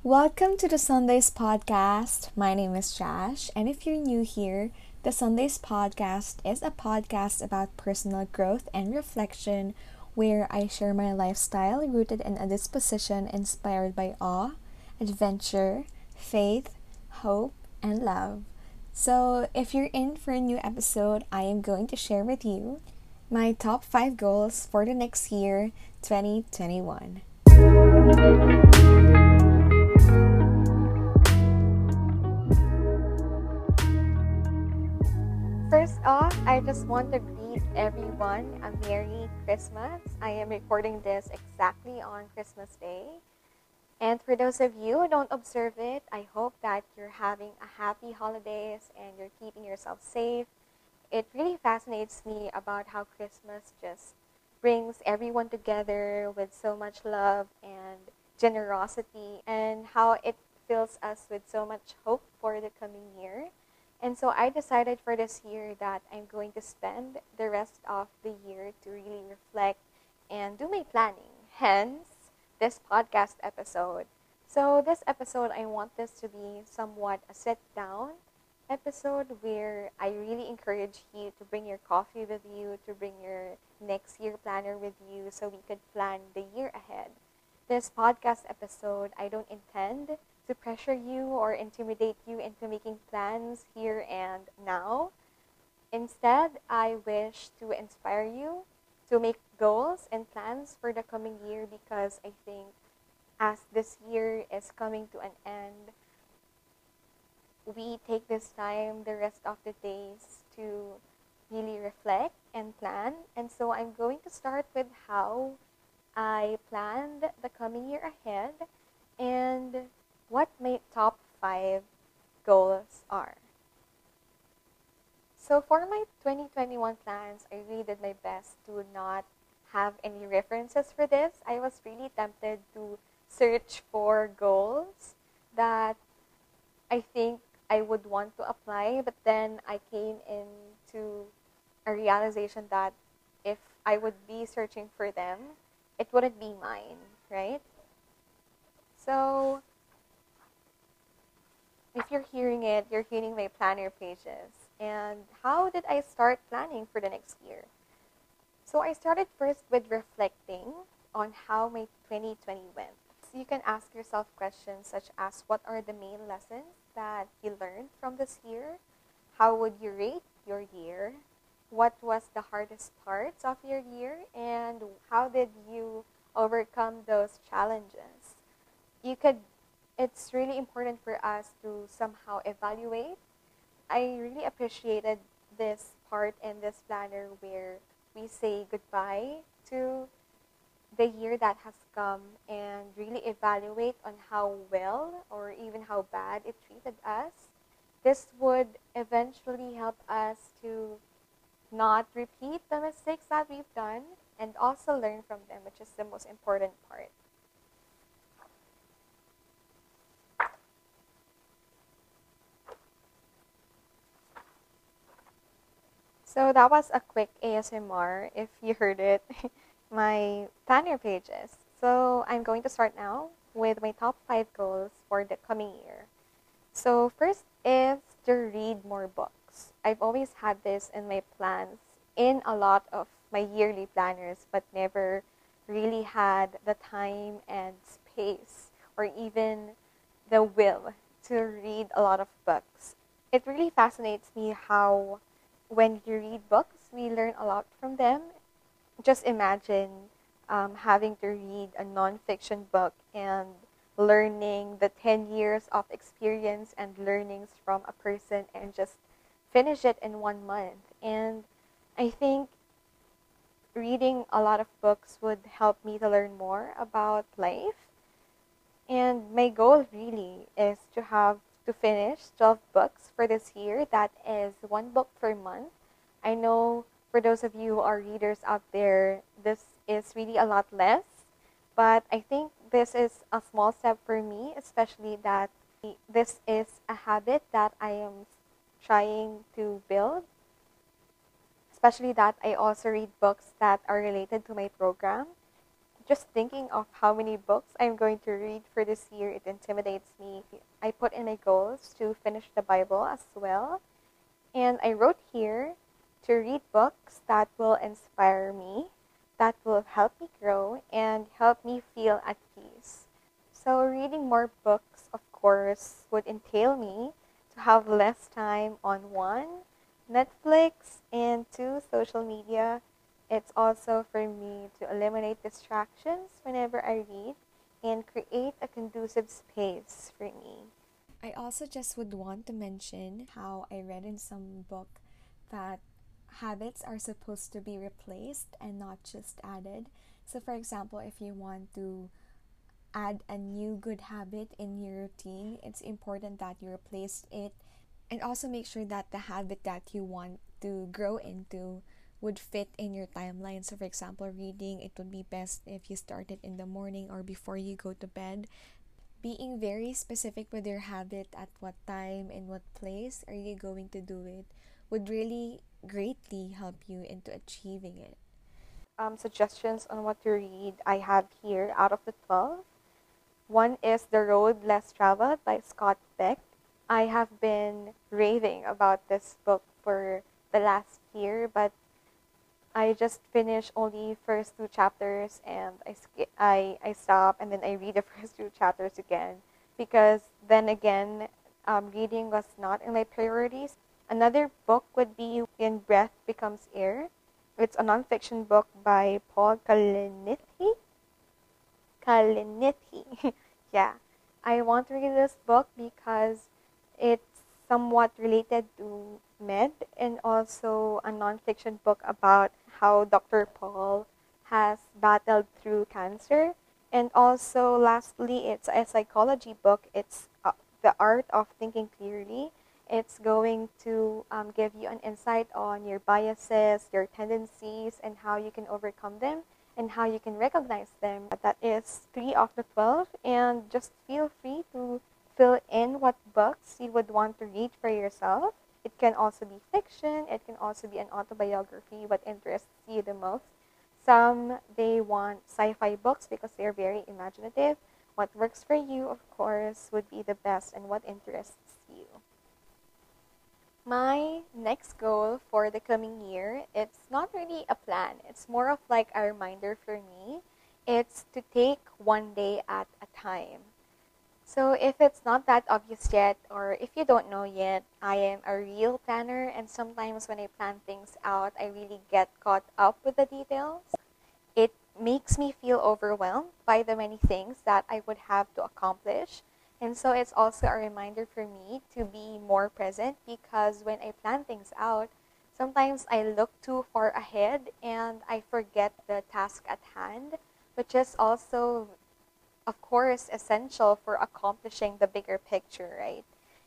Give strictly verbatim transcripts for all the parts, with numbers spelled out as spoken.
Welcome to the Sundays podcast. My name is Josh, and if you're new here, the Sundays podcast is a podcast about personal growth and reflection where I share my lifestyle rooted in a disposition inspired by awe, adventure, faith, hope, and love. So, if you're in for a new episode, I am going to share with you my top five goals for the next year, twenty twenty-one. First off, I just want to greet everyone a Merry Christmas. I am recording this exactly on Christmas Day. And for those of you who don't observe it, I hope that you're having a happy holidays and you're keeping yourself safe. It really fascinates me about how Christmas just brings everyone together with so much love and generosity, and how it fills us with so much hope for the coming year. And so I decided for this year that I'm going to spend the rest of the year to really reflect and do my planning. Hence, this podcast episode. So, this episode, I want this to be somewhat a sit down episode where I really encourage you to bring your coffee with you, to bring your next year planner with you so we could plan the year ahead. This podcast episode, I don't intend to pressure you or intimidate you into making plans here and now. Instead, I wish to inspire you to make goals and plans for the coming year, because I think as this year is coming to an end, we take this time, the rest of the days, to really reflect and plan. And so I'm going to start with how I planned the coming year ahead and what my top five goals are. So for my twenty twenty-one plans, I really did my best to not have any references for this. I was really tempted to search for goals that I think I would want to apply, but then I came into a realization that if I would be searching for them, it wouldn't be mine, right? So if you're hearing it, you're hearing my planner pages. And how did I start planning for the next year? So I started first with reflecting on how my twenty twenty went. So you can ask yourself questions such as, what are the main lessons that you learned from this year? How would you rate your year? What was the hardest parts of your year? And how did you overcome those challenges? You could It's really important for us to somehow evaluate. I really appreciated this part in this planner where we say goodbye to the year that has come and really evaluate on how well or even how bad it treated us. This would eventually help us to not repeat the mistakes that we've done and also learn from them, which is the most important part. So that was a quick A S M R, if you heard it, my planner pages. So I'm going to start now with my top five goals for the coming year. So first is to read more books. I've always had this in my plans in a lot of my yearly planners, but never really had the time and space or even the will to read a lot of books. It really fascinates me how when you read books, we learn a lot from them. Just imagine um, having to read a nonfiction book and learning the ten years of experience and learnings from a person and just finish it in one month. And I think reading a lot of books would help me to learn more about life. And my goal really is to have to finish twelve books for this year. That is one book per month. I know for those of you who are readers out there, this is really a lot less. But I think this is a small step for me, especially that this is a habit that I am trying to build. Especially that I also read books that are related to my program. just thinking of how many books I'm going to read for this year, it intimidates me. I put in my goals to finish the Bible as well. And I wrote here to read books that will inspire me, that will help me grow, and help me feel at peace. So, reading more books, of course, would entail me to have less time on one, Netflix, and two, social media. It's also for me to eliminate distractions whenever I read and create a conducive space for me. I also just would want to mention how I read in some book that habits are supposed to be replaced and not just added. So, for example, if you want to add a new good habit in your routine, it's important that you replace it and also make sure that the habit that you want to grow into would fit in your timeline. So, for example, reading, it would be best if you start it in the morning or before you go to bed. Being very specific with your habit, at what time and what place are you going to do it, would really greatly help you into achieving it. Um, suggestions on what to read I have here out of the twelve. One is The Road Less Traveled by Scott Beck. I have been raving about this book for the last year, but I just finished only first two chapters and I sk- I I stop and then I read the first two chapters again because then again um, reading was not in my priorities. Another book would be When Breath Becomes Air. It's a nonfiction book by Paul Kalinithi. Kalinithi. Yeah. I want to read this book because it's somewhat related to med and also a nonfiction book about how Doctor Paul has battled through cancer. And also, lastly, it's a psychology book. It's uh, The Art of Thinking Clearly. It's going to um, give you an insight on your biases, your tendencies, and how you can overcome them and how you can recognize them. That is three of the twelve, and just feel free to fill in what books you would want to read for yourself. It can also be fiction, it can also be an autobiography, what interests you the most. Some, they want sci-fi books because they're very imaginative. What works for you, of course, would be the best and what interests you. My next goal for the coming year, it's not really a plan. It's more of like a reminder for me. It's to take one day at a time. So if it's not that obvious yet, or if you don't know yet, I am a real planner, and sometimes when I plan things out, I really get caught up with the details. It makes me feel overwhelmed by the many things that I would have to accomplish. And so it's also a reminder for me to be more present because when I plan things out, sometimes I look too far ahead and I forget the task at hand, which is also, of course, essential for accomplishing the bigger picture, right?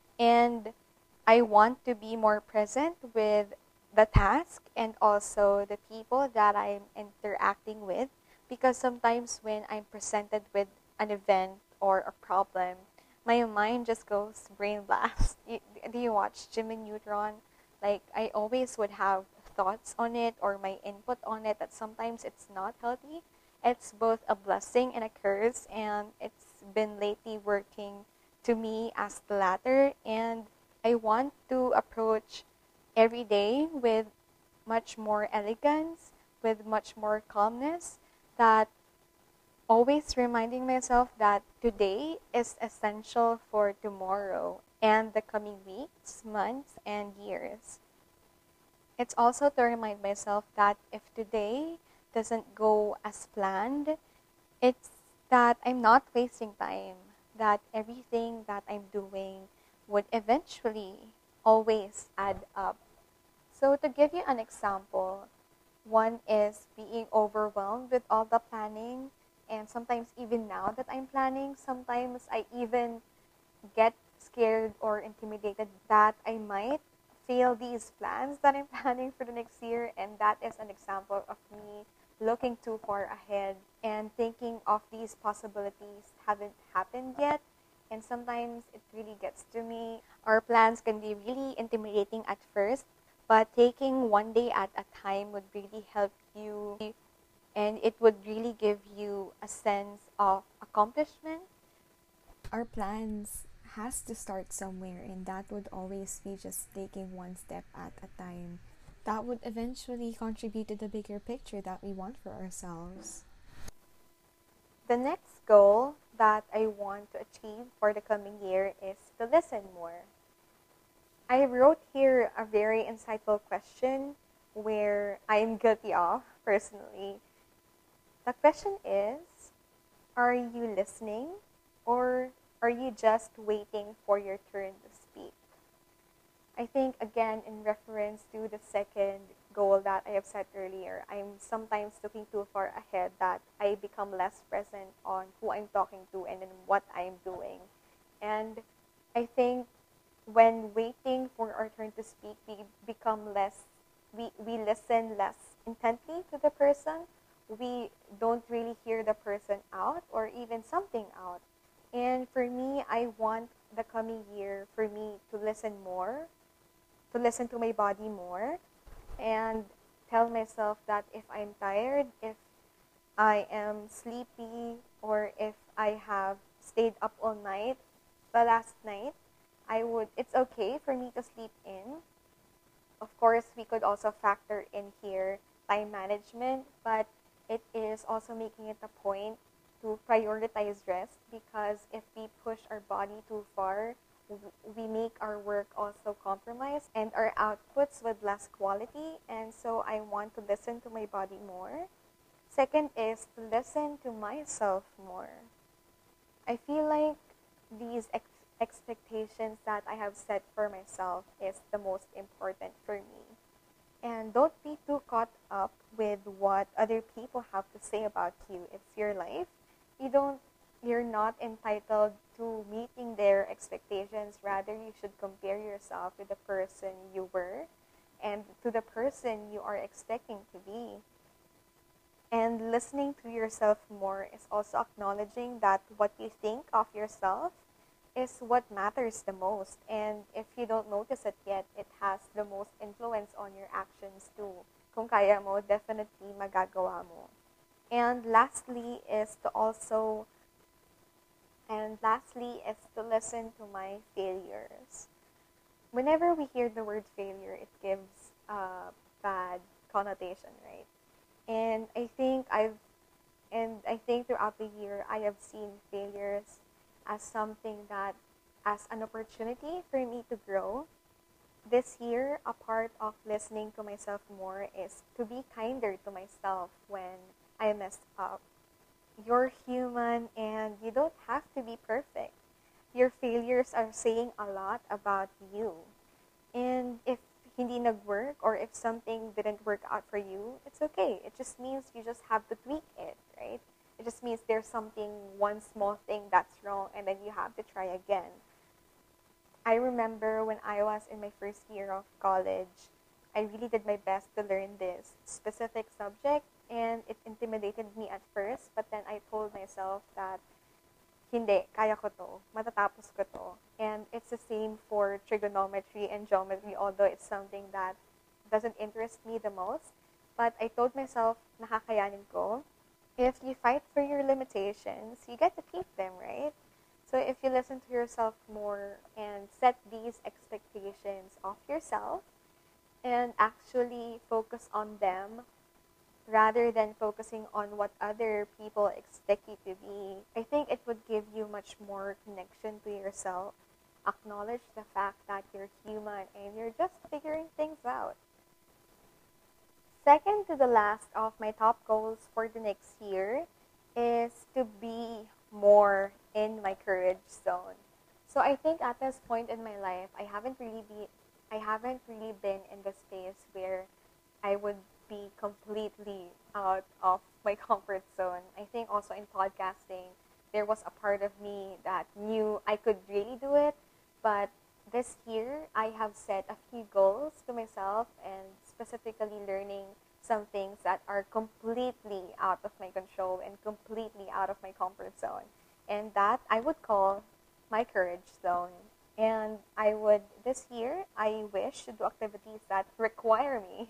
And I want to be more present with the task and also the people that I'm interacting with because sometimes when I'm presented with an event or a problem, my mind just goes brain blast. You, do you watch Jimmy Neutron? Like, I always would have thoughts on it or my input on it that sometimes it's not healthy. It's both a blessing and a curse, and it's been lately working to me as the latter. And I want to approach every day with much more elegance, with much more calmness, that always reminding myself that today is essential for tomorrow and the coming weeks, months, and years. It's also to remind myself that if today doesn't go as planned, it's that I'm not wasting time, that everything that I'm doing would eventually always add up. So, to give you an example, one is being overwhelmed with all the planning, and sometimes, even now that I'm planning, sometimes I even get scared or intimidated that I might fail these plans that I'm planning for the next year, and that is an example of me looking too far ahead and thinking of these possibilities haven't happened yet. And sometimes it really gets to me. Our plans can be really intimidating at first, but taking one day at a time would really help you and it would really give you a sense of accomplishment. Our plans has to start somewhere, and that would always be just taking one step at a time. That would eventually contribute to the bigger picture that we want for ourselves. The next goal that I want to achieve for the coming year is to listen more. I wrote here a very insightful question where I am guilty of personally. The question is, are you listening or are you just waiting for your turn to speak? I think, again, in reference to the second goal that I have set earlier, I'm sometimes looking too far ahead that I become less present on who I'm talking to and in what I'm doing. And I think when waiting for our turn to speak, we become less, we, we listen less intently to the person. We don't really hear the person out or even something out. And for me, I want the coming year for me to listen more, to listen to my body more, and tell myself that if I'm tired, if I am sleepy, or if I have stayed up all night the last night, I would it's okay for me to sleep in. Of course, we could also factor in here time management, but it is also making it a point to prioritize rest, because if we push our body too far, we make our work also compromised and our outputs with less quality. And so I want to listen to my body more. Second is to listen to myself more. I feel like these ex- expectations that I have set for myself is the most important for me. And don't be too caught up with what other people have to say about you. It's your life. You don't you're not entitled to meeting their expectations. Rather, you should compare yourself with the person you were and to the person you are expecting to be. And listening to yourself more is also acknowledging that what you think of yourself is what matters the most. And if you don't notice it yet, it has the most influence on your actions too. Kung kaya mo, definitely magagawa mo. And lastly is to also and lastly is to listen to my failures. Whenever we hear the word failure, it gives a bad connotation, right? And I think I've and I think throughout the year I have seen failures as something that as an opportunity for me to grow. This year, a part of listening to myself more is to be kinder to myself when I messed up. You're human and you don't have to be perfect. Your failures are saying a lot about you. And if hindi nag-work or if something didn't work out for you, it's okay. It just means you just have to tweak it, right? It just means there's something, one small thing that's wrong, and then you have to try again. I remember when I was in my first year of college, I really did my best to learn this specific subject, and it intimidated me at first, but then I told myself that hindi, kaya ko to, matatapos ko to. And it's the same for trigonometry and geometry, although it's something that doesn't interest me the most. But I told myself, nakakayanin ko. If you fight for your limitations, you get to keep them, right? So if you listen to yourself more and set these expectations of yourself and actually focus on them rather than focusing on what other people expect you to be, I think it would give you much more connection to yourself. Acknowledge the fact that you're human and you're just figuring things out. Second to the last of my top goals for the next year is to be more in my courage zone. So I think at this point in my life, I haven't really be I haven't really been in the space where I would be completely out of my comfort zone. I think also in podcasting, there was a part of me that knew I could really do it, but this year I have set a few goals to myself and specifically learning some things that are completely out of my control and completely out of my comfort zone. And that I would call my courage zone. And I would, this year, I wish to do activities that require me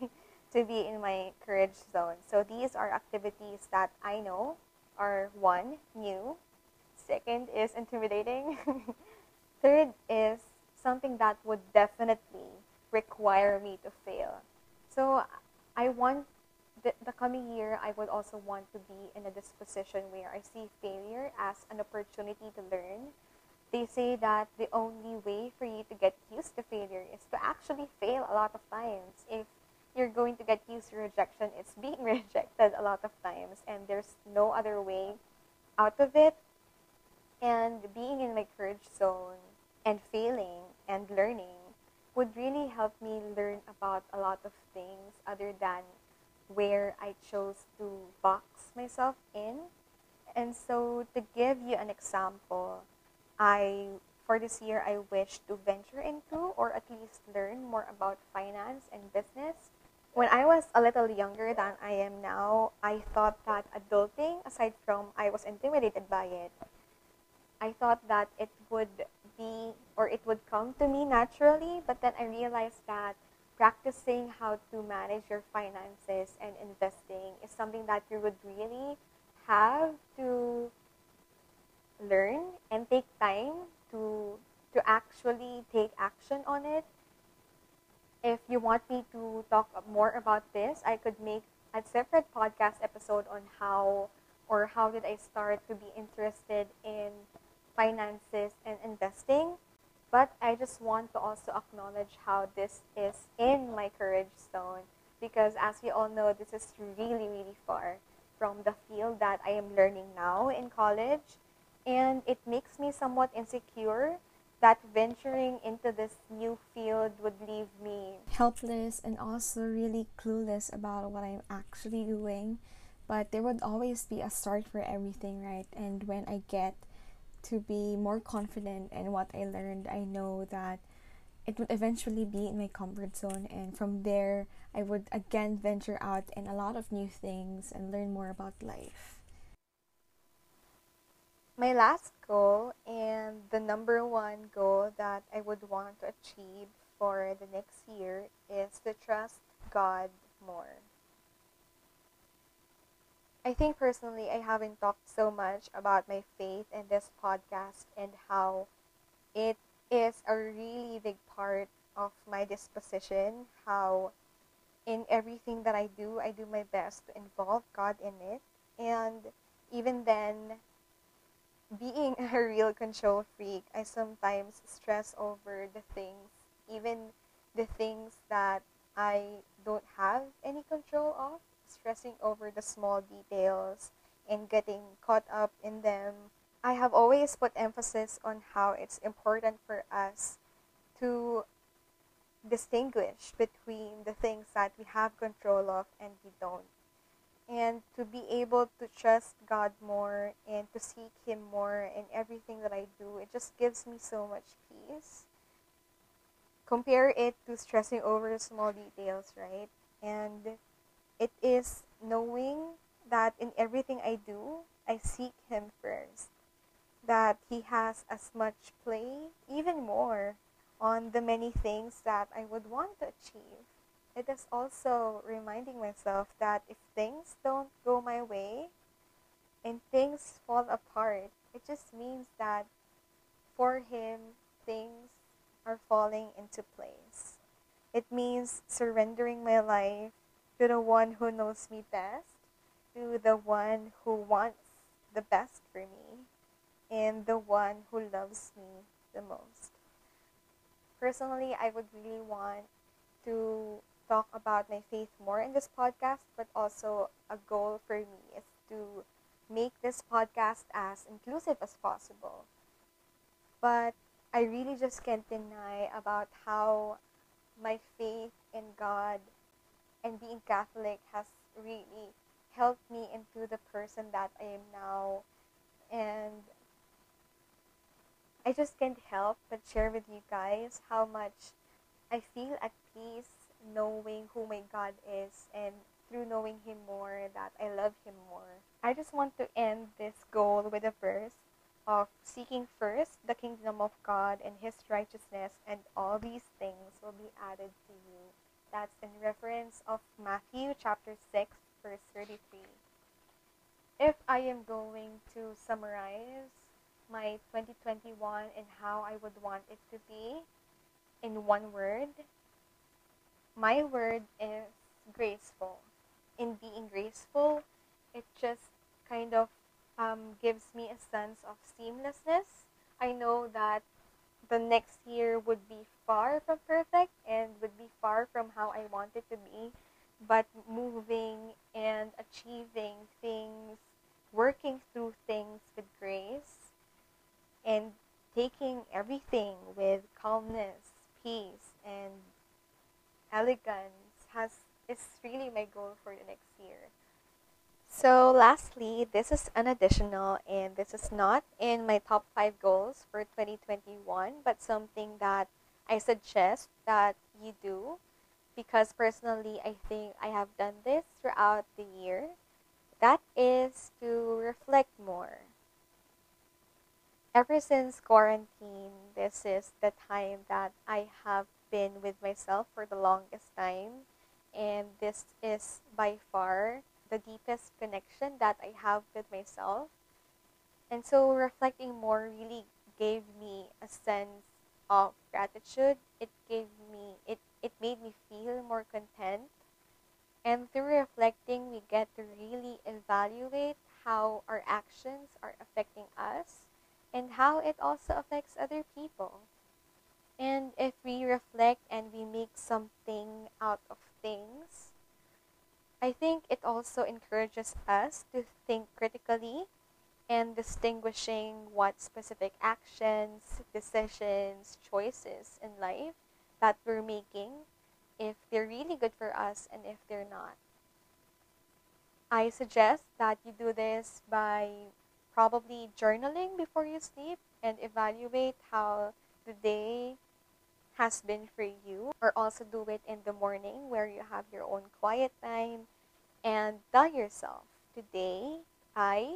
to be in my courage zone. So these are activities that I know are one, new, second is intimidating, third is something that would definitely require me to fail. So I want the, the coming year, I would also want to be in a disposition where I see failure as an opportunity to learn. They say that the only way for you to get used to failure is to actually fail a lot of times. If you're going to get used to rejection, it's being rejected a lot of times, and there's no other way out of it. And being in my courage zone and failing and learning would really help me learn about a lot of things other than where I chose to box myself in. And so, to give you an example, I for this year I wish to venture into or at least learn more about finance and business. When I was a little younger than I am now, I thought that adulting, aside from I was intimidated by it, I thought that it would be or it would come to me naturally, but then I realized that practicing how to manage your finances and investing is something that you would really have to learn and take time to to actually take action on it. If you want me to talk more about this, I could make a separate podcast episode on how or how did I start to be interested in finances and investing. But I just want to also acknowledge how this is in my courage zone because as we all know, this is really, really far from the field that I am learning now in college. And it makes me somewhat insecure that venturing into this new field would leave me Helpless and also really clueless about what I'm actually doing. But there would always be a start for everything, right? And when I get to be more confident in what I learned, I know that it would eventually be in my comfort zone. And from there, I would again venture out in a lot of new things and learn more about life. my last goal and the number one goal that I would want to achieve for the next year is to trust God more. I think personally, I haven't talked so much about my faith in this podcast and how it is a really big part of my disposition. How in everything that I do, I do my best to involve God in it. And even then, being a real control freak, I sometimes stress over the things, even the things that I don't have any control of, stressing over the small details and getting caught up in them. I have always put emphasis on how it's important for us to distinguish between the things that we have control of and we don't. And to be able to trust God more and to seek Him more in everything that I do, it just gives me so much peace. Compare it to stressing over the small details, right? And it is knowing that in everything I do, I seek Him first. That He has as much play, even more, on the many things that I would want to achieve. It is also reminding myself that if things don't go my way and things fall apart, it just means that for Him, things are falling into place. It means surrendering my life to the one who knows me best, to the one who wants the best for me, and the one who loves me the most. Personally, I would really want to talk about my faith more in this podcast, but also a goal for me is to make this podcast as inclusive as possible. But I really just can't deny about how my faith in God and being Catholic has really helped me into the person that I am now. And I just can't help but share with you guys how much I feel at peace knowing who my God is and through knowing Him more that I love Him more. I just want to end this goal with a verse of seeking first the kingdom of God and His righteousness, and all these things will be added to you. That's in reference of Matthew chapter six, verse thirty-three. If I am going to summarize my twenty twenty-one and how I would want it to be in one word, my word is graceful. In being graceful, it just kind of um, gives me a sense of seamlessness. I know that the next year would be far from perfect and would be far from how I want it to be, but moving and achieving things, working through things with grace, and taking everything with calmness, peace, and elegance has is really my goal for the next year. So lastly, this is an additional and this is not in my top five goals for twenty twenty-one, but something that I suggest that you do because personally I think I have done this throughout the year. That is to reflect more. Ever since quarantine, this is the time that I have been with myself for the longest time, and this is by far the deepest connection that I have with myself. And so reflecting more really gave me a sense of gratitude. It gave me it it made me feel more content. And through reflecting, we get to really evaluate how our actions are affecting us and how it also affects other people. And if we reflect and we make something out of things, I think it also encourages us to think critically and distinguishing what specific actions, decisions, choices in life that we're making, if they're really good for us and if they're not. I suggest that you do this by probably journaling before you sleep and evaluate how the day has been for you, or also do it in the morning where you have your own quiet time and tell yourself, today I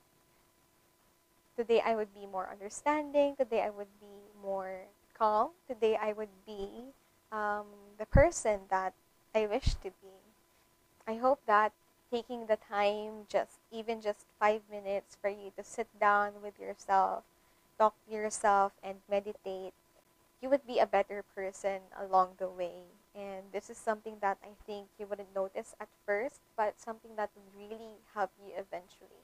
today I would be more understanding, today I would be more calm, today I would be um, the person that I wish to be. I hope that taking the time, just even just five minutes for you to sit down with yourself, talk to yourself and meditate, you would be a better person along the way. And this is something that I think you wouldn't notice at first, but something that would really help you eventually.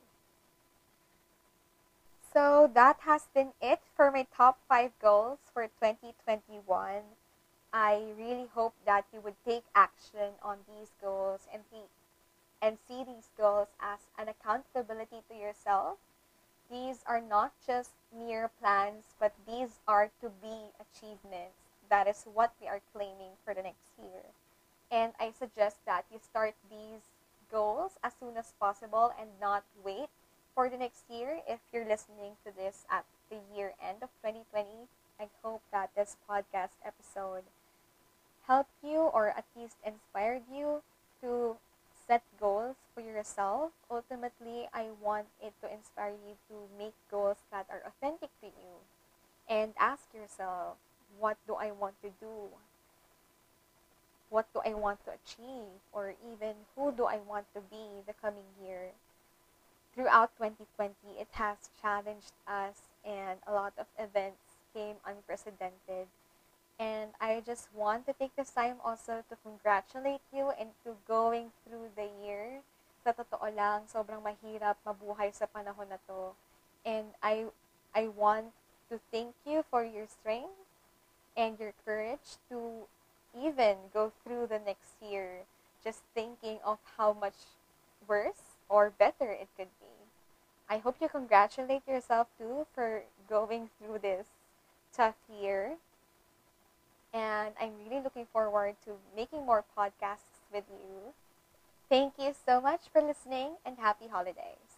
So that has been it for my top five goals for twenty twenty-one. I really hope that you would take action on these goals and see, and see these goals as an accountability to yourself. These are not just mere plans, but these are to be achievements. That is what we are claiming for the next year. And I suggest that you start these goals as soon as possible and not wait for the next year. If you're listening to this at the year end of twenty twenty, I hope that this podcast episode helped you or at least inspired you to set goals for yourself. Ultimately, I want it to inspire you to make goals that are authentic to you and ask yourself, what do I want to do? What do I want to achieve? Or even, who do I want to be the coming year? Throughout twenty twenty, it has challenged us and a lot of events came unprecedented. And I just want to take this time also to congratulate you into going through the year. Sa totoo lang, sobrang mahirap mabuhay sa panahon na to. And I, I want to thank you for your strength and your courage to even go through the next year just thinking of how much worse or better it could be. I hope you congratulate yourself too for going through this tough year. And I'm really looking forward to making more podcasts with you. Thank you so much for listening and happy holidays.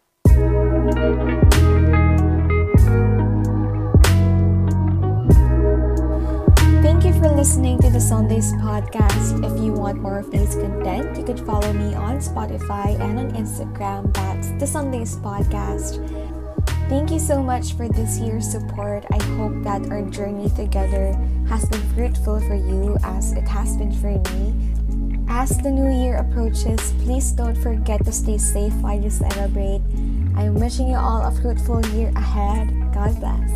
Thank you for listening to the Sundays podcast. If you want more of these content, you could follow me on Spotify and on Instagram. That's the Sundays podcast. Thank you so much for this year's support. I hope that our journey together has been fruitful for you as it has been for me. As the new year approaches, please don't forget to stay safe while you celebrate. I'm wishing you all a fruitful year ahead. God bless.